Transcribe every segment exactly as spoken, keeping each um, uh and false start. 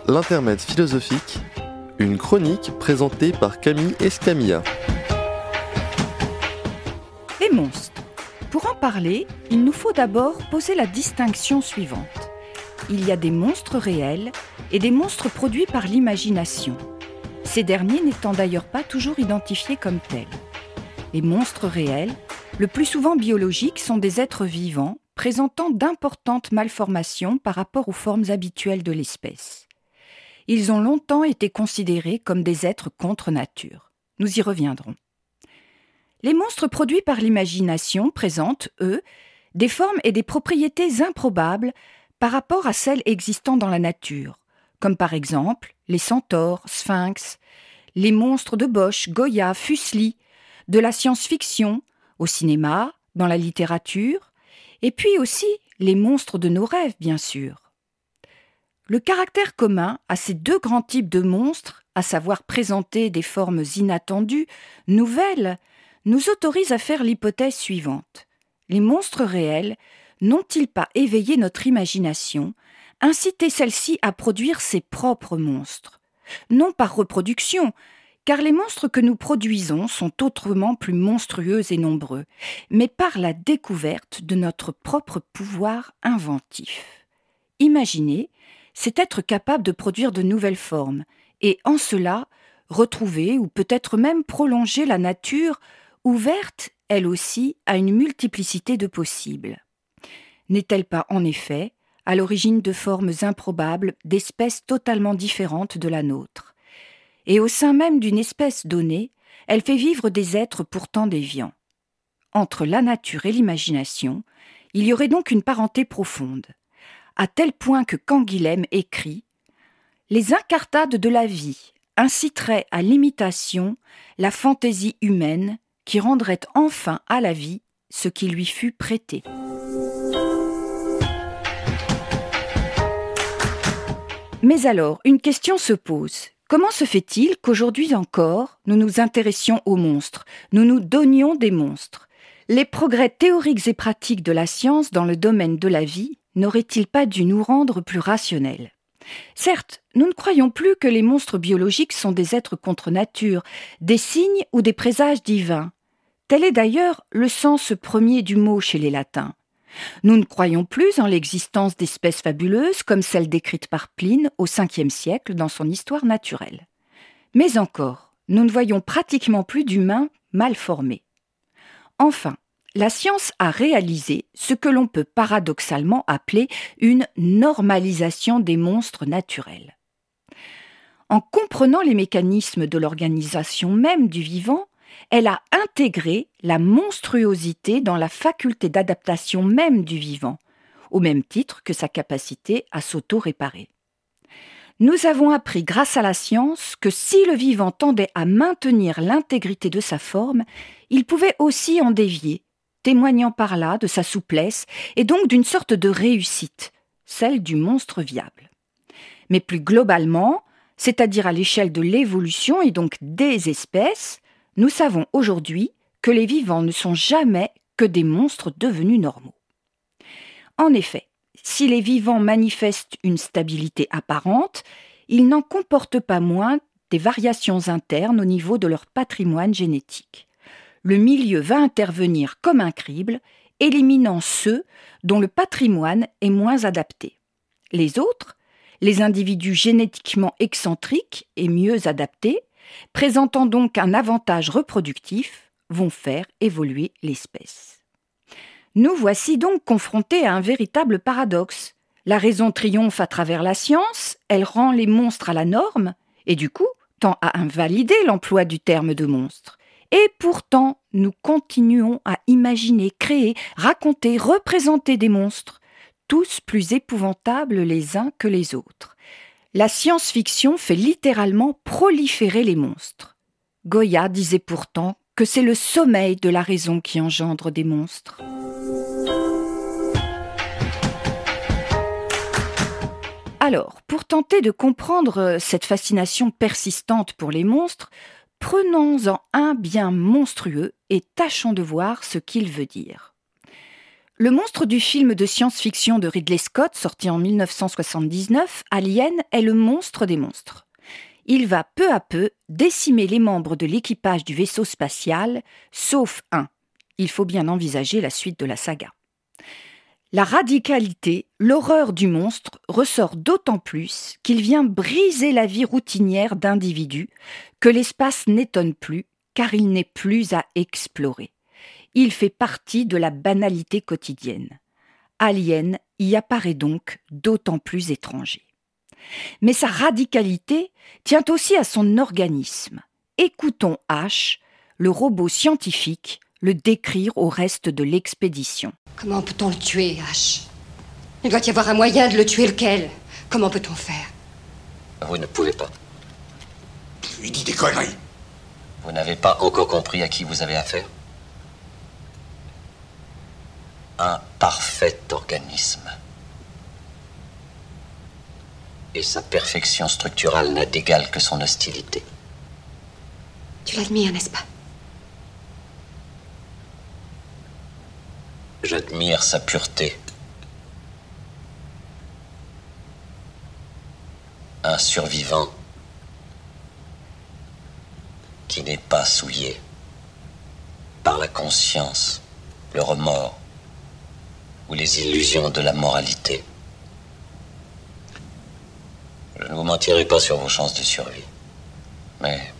L'intermède philosophique, une chronique présentée par Camille Escamilla. Les monstres. Pour en parler, il nous faut d'abord poser la distinction suivante. Il y a des monstres réels et des monstres produits par l'imagination. Ces derniers n'étant d'ailleurs pas toujours identifiés comme tels. Les monstres réels, le plus souvent biologiques, sont des êtres vivants présentant d'importantes malformations par rapport aux formes habituelles de l'espèce. Ils ont longtemps été considérés comme des êtres contre nature. Nous y reviendrons. Les monstres produits par l'imagination présentent, eux, des formes et des propriétés improbables par rapport à celles existant dans la nature, comme par exemple les centaures, sphinx, les monstres de Bosch, Goya, Fuseli, de la science-fiction, au cinéma, dans la littérature, et puis aussi les monstres de nos rêves, bien sûr. Le caractère commun à ces deux grands types de monstres, à savoir présenter des formes inattendues, nouvelles, nous autorise à faire l'hypothèse suivante. Les monstres réels n'ont-ils pas éveillé notre imagination, incité celle-ci à produire ses propres monstres? Non par reproduction, car les monstres que nous produisons sont autrement plus monstrueux et nombreux, mais par la découverte de notre propre pouvoir inventif. Imaginez, c'est être capable de produire de nouvelles formes, et en cela, retrouver ou peut-être même prolonger la nature, ouverte, elle aussi, à une multiplicité de possibles. N'est-elle pas, en effet, à l'origine de formes improbables d'espèces totalement différentes de la nôtre? Et au sein même d'une espèce donnée, elle fait vivre des êtres pourtant déviants. Entre la nature et l'imagination, il y aurait donc une parenté profonde, à tel point que Canguilhem écrit « Les incartades de la vie inciteraient à l'imitation la fantaisie humaine qui rendrait enfin à la vie ce qui lui fut prêté. » Mais alors, une question se pose. Comment se fait-il qu'aujourd'hui encore, nous nous intéressions aux monstres, nous nous donnions des monstres? Les progrès théoriques et pratiques de la science dans le domaine de la vie n'auraient-ils pas dû nous rendre plus rationnels? Certes, nous ne croyons plus que les monstres biologiques sont des êtres contre nature, des signes ou des présages divins. Tel est d'ailleurs le sens premier du mot chez les latins. Nous ne croyons plus en l'existence d'espèces fabuleuses comme celles décrites par Pline au cinquième siècle dans son Histoire naturelle. Mais encore, nous ne voyons pratiquement plus d'humains mal formés. Enfin, la science a réalisé ce que l'on peut paradoxalement appeler une normalisation des monstres naturels. En comprenant les mécanismes de l'organisation même du vivant, elle a intégré la monstruosité dans la faculté d'adaptation même du vivant, au même titre que sa capacité à s'auto-réparer. Nous avons appris grâce à la science que si le vivant tendait à maintenir l'intégrité de sa forme, il pouvait aussi en dévier, témoignant par là de sa souplesse et donc d'une sorte de réussite, celle du monstre viable. Mais plus globalement, c'est-à-dire à l'échelle de l'évolution et donc des espèces, nous savons aujourd'hui que les vivants ne sont jamais que des monstres devenus normaux. En effet, si les vivants manifestent une stabilité apparente, ils n'en comportent pas moins des variations internes au niveau de leur patrimoine génétique. Le milieu va intervenir comme un crible, éliminant ceux dont le patrimoine est moins adapté. Les autres, les individus génétiquement excentriques et mieux adaptés, présentant donc un avantage reproductif, vont faire évoluer l'espèce. Nous voici donc confrontés à un véritable paradoxe. La raison triomphe à travers la science, elle rend les monstres à la norme, et du coup tend à invalider l'emploi du terme de monstre. Et pourtant, nous continuons à imaginer, créer, raconter, représenter des monstres, tous plus épouvantables les uns que les autres. La science-fiction fait littéralement proliférer les monstres. Goya disait pourtant que c'est le sommeil de la raison qui engendre des monstres. Alors, pour tenter de comprendre cette fascination persistante pour les monstres, prenons-en un bien monstrueux et tâchons de voir ce qu'il veut dire. Le monstre du film de science-fiction de Ridley Scott, sorti en dix-neuf cent soixante-dix-neuf, Alien, est le monstre des monstres. Il va peu à peu décimer les membres de l'équipage du vaisseau spatial, sauf un. Il faut bien envisager la suite de la saga. La radicalité, l'horreur du monstre ressort d'autant plus qu'il vient briser la vie routinière d'individus que l'espace n'étonne plus car il n'est plus à explorer. Il fait partie de la banalité quotidienne. Alien y apparaît donc d'autant plus étranger. Mais sa radicalité tient aussi à son organisme. Écoutons H, le robot scientifique, le décrire au reste de l'expédition. Comment peut-on le tuer, H ? Il doit y avoir un moyen de le tuer, lequel ? Comment peut-on faire ? Vous ne pouvez pas. Il dit des conneries. Vous n'avez pas encore compris à qui vous avez affaire ? Un parfait organisme. Et sa perfection structurale n'a d'égal que son hostilité. Tu l'admires, n'est-ce pas ? J'admire sa pureté. Un survivant qui n'est pas souillé par la conscience, le remords ou les illusions de la moralité. Je ne vous mentirai pas sur vos chances de survie, mais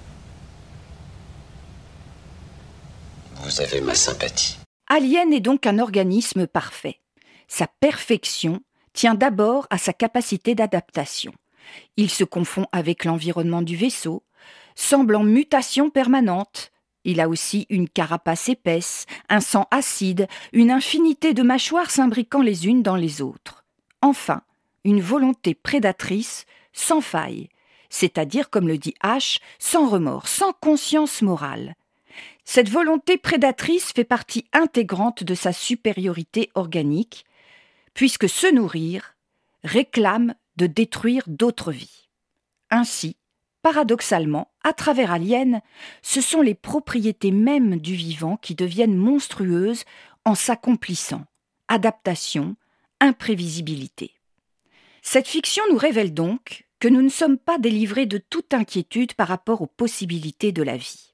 vous avez ma sympathie. Alien est donc un organisme parfait. Sa perfection tient d'abord à sa capacité d'adaptation. Il se confond avec l'environnement du vaisseau, semble en mutation permanente. Il a aussi une carapace épaisse, un sang acide, une infinité de mâchoires s'imbriquant les unes dans les autres. Enfin, une volonté prédatrice sans faille, c'est-à-dire, comme le dit H, sans remords, sans conscience morale. Cette volonté prédatrice fait partie intégrante de sa supériorité organique, puisque se nourrir réclame de détruire d'autres vies. Ainsi, paradoxalement, à travers Alien, ce sont les propriétés mêmes du vivant qui deviennent monstrueuses en s'accomplissant. Adaptation, imprévisibilité. Cette fiction nous révèle donc que nous ne sommes pas délivrés de toute inquiétude par rapport aux possibilités de la vie.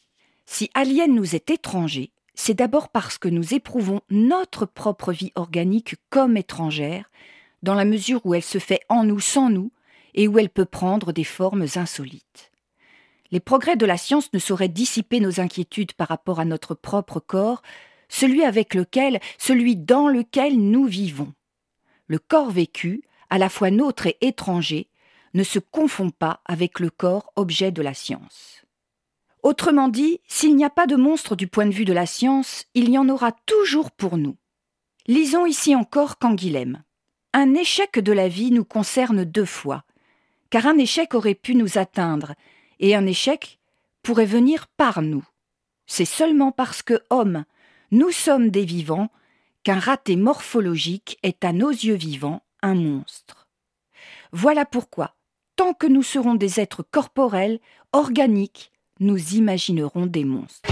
Si Alien nous est étranger, c'est d'abord parce que nous éprouvons notre propre vie organique comme étrangère, dans la mesure où elle se fait en nous sans nous et où elle peut prendre des formes insolites. Les progrès de la science ne sauraient dissiper nos inquiétudes par rapport à notre propre corps, celui avec lequel, celui dans lequel nous vivons. Le corps vécu, à la fois nôtre et étranger, ne se confond pas avec le corps objet de la science. Autrement dit, s'il n'y a pas de monstre du point de vue de la science, il y en aura toujours pour nous. Lisons ici encore Canguilhem. Un échec de la vie nous concerne deux fois, car un échec aurait pu nous atteindre, et un échec pourrait venir par nous. C'est seulement parce que, hommes, nous sommes des vivants, qu'un raté morphologique est à nos yeux vivants un monstre. Voilà pourquoi, tant que nous serons des êtres corporels, organiques, nous imaginerons des monstres.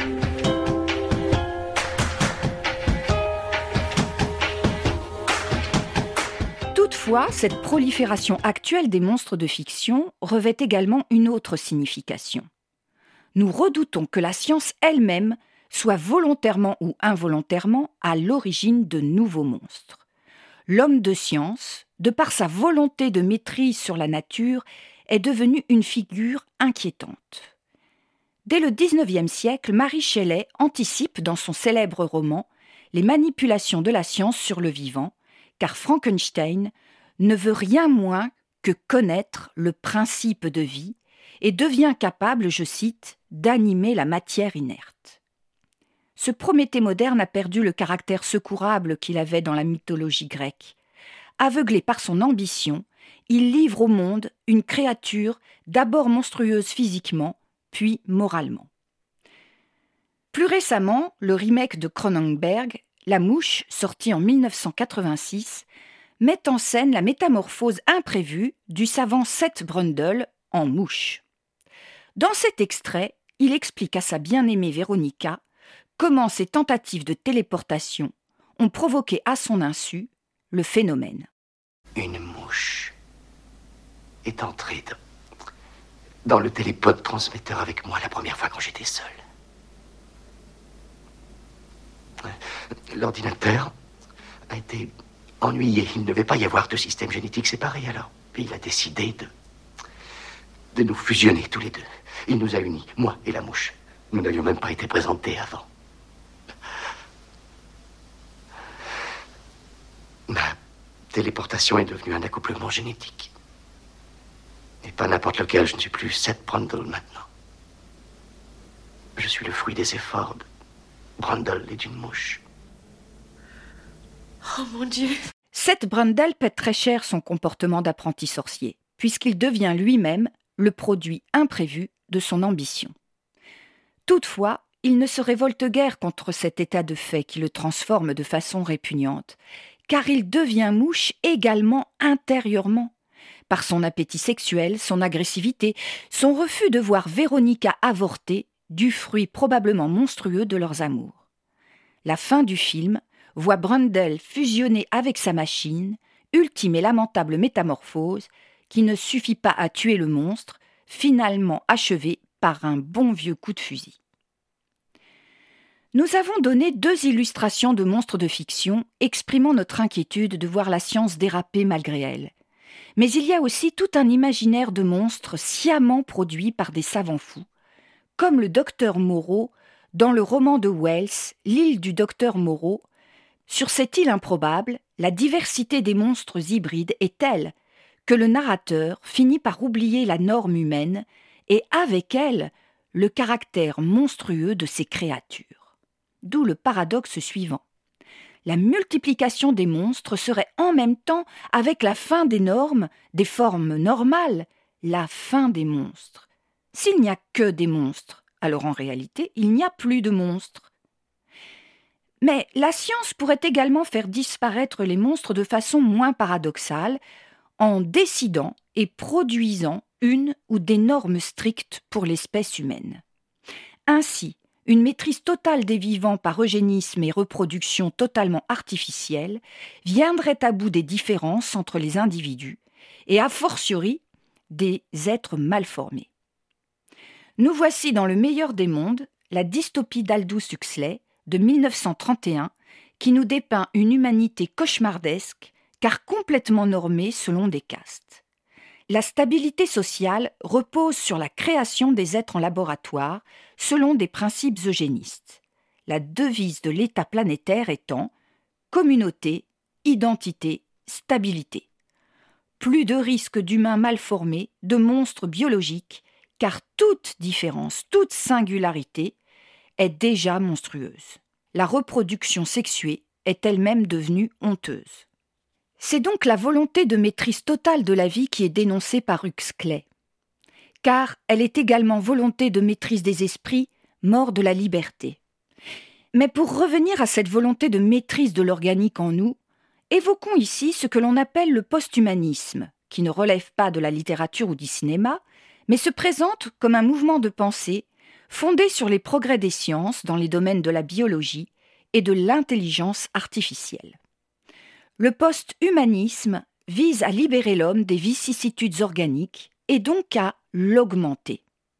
Toutefois, cette prolifération actuelle des monstres de fiction revêt également une autre signification. Nous redoutons que la science elle-même soit volontairement ou involontairement à l'origine de nouveaux monstres. L'homme de science, de par sa volonté de maîtrise sur la nature, est devenu une figure inquiétante. Dès le dix-neuvième siècle, Mary Shelley anticipe dans son célèbre roman les manipulations de la science sur le vivant, car Frankenstein ne veut rien moins que connaître le principe de vie et devient capable, je cite, d'animer la matière inerte. Ce Prométhée moderne a perdu le caractère secourable qu'il avait dans la mythologie grecque. Aveuglé par son ambition, il livre au monde une créature d'abord monstrueuse physiquement, puis moralement. Plus récemment, le remake de Cronenberg, La Mouche, sorti en dix-neuf cent quatre-vingt-six, met en scène la métamorphose imprévue du savant Seth Brundle en mouche. Dans cet extrait, il explique à sa bien-aimée Véronica comment ses tentatives de téléportation ont provoqué à son insu le phénomène. Une mouche est entrée dans, dans le télépode transmetteur avec moi la première fois quand j'étais seul. L'ordinateur a été ennuyé. Il ne devait pas y avoir de système génétique séparé, alors il a décidé de, de nous fusionner tous les deux. Il nous a unis, moi et la mouche. Nous n'avions même pas été présentés avant. Ma téléportation est devenue un accouplement génétique. Et pas n'importe lequel, je ne suis plus Seth Brundle maintenant. Je suis le fruit des efforts de Brundle et d'une mouche. Oh mon Dieu! Seth Brundle paie très cher son comportement d'apprenti sorcier, puisqu'il devient lui-même le produit imprévu de son ambition. Toutefois, il ne se révolte guère contre cet état de fait qui le transforme de façon répugnante, car il devient mouche également intérieurement, par son appétit sexuel, son agressivité, son refus de voir Véronica avorter du fruit probablement monstrueux de leurs amours. La fin du film voit Brundle fusionner avec sa machine, ultime et lamentable métamorphose qui ne suffit pas à tuer le monstre, finalement achevé par un bon vieux coup de fusil. Nous avons donné deux illustrations de monstres de fiction exprimant notre inquiétude de voir la science déraper malgré elle. Mais il y a aussi tout un imaginaire de monstres sciemment produits par des savants fous, comme le docteur Moreau dans le roman de Wells, L'île du docteur Moreau. Sur cette île improbable, la diversité des monstres hybrides est telle que le narrateur finit par oublier la norme humaine et avec elle le caractère monstrueux de ces créatures. D'où le paradoxe suivant. La multiplication des monstres serait en même temps, avec la fin des normes, des formes normales, la fin des monstres. S'il n'y a que des monstres, alors en réalité, il n'y a plus de monstres. Mais la science pourrait également faire disparaître les monstres de façon moins paradoxale, en décidant et produisant une ou des normes strictes pour l'espèce humaine. Ainsi, une maîtrise totale des vivants par eugénisme et reproduction totalement artificielle viendrait à bout des différences entre les individus et a fortiori des êtres mal formés. Nous voici dans Le meilleur des mondes, la dystopie d'Aldous Huxley de mille neuf cent trente et un qui nous dépeint une humanité cauchemardesque car complètement normée selon des castes. La stabilité sociale repose sur la création des êtres en laboratoire selon des principes eugénistes. La devise de l'État planétaire étant « communauté, identité, stabilité ». Plus de risque d'humains mal formés, de monstres biologiques, car toute différence, toute singularité est déjà monstrueuse. La reproduction sexuée est elle-même devenue honteuse. C'est donc la volonté de maîtrise totale de la vie qui est dénoncée par Huxley. Car elle est également volonté de maîtrise des esprits, mort de la liberté. Mais pour revenir à cette volonté de maîtrise de l'organique en nous, évoquons ici ce que l'on appelle le post-humanisme, qui ne relève pas de la littérature ou du cinéma, mais se présente comme un mouvement de pensée fondé sur les progrès des sciences dans les domaines de la biologie et de l'intelligence artificielle. Le post-humanisme vise à libérer l'homme des vicissitudes organiques et donc à l'augmenter.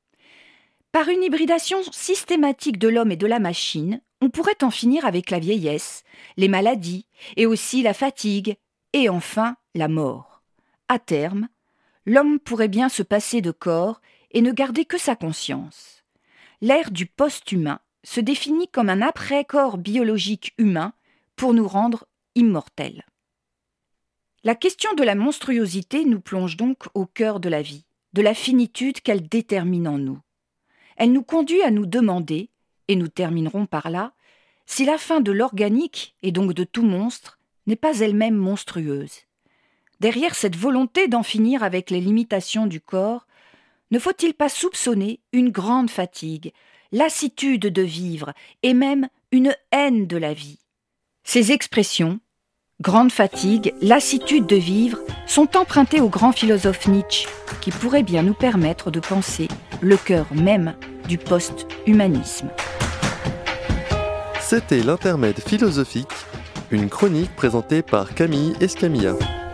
Par une hybridation systématique de l'homme et de la machine, on pourrait en finir avec la vieillesse, les maladies et aussi la fatigue et enfin la mort. À terme, l'homme pourrait bien se passer de corps et ne garder que sa conscience. L'ère du post-humain se définit comme un après-corps biologique humain pour nous rendre immortels. La question de la monstruosité nous plonge donc au cœur de la vie, de la finitude qu'elle détermine en nous. Elle nous conduit à nous demander, et nous terminerons par là, si la fin de l'organique, et donc de tout monstre, n'est pas elle-même monstrueuse. Derrière cette volonté d'en finir avec les limitations du corps, ne faut-il pas soupçonner une grande fatigue, lassitude de vivre et même une haine de la vie? Ces expressions, grande fatigue, lassitude de vivre, sont empruntées au grand philosophe Nietzsche, qui pourrait bien nous permettre de penser le cœur même du post-humanisme. C'était l'intermède philosophique une chronique présentée par Camille Escamilla.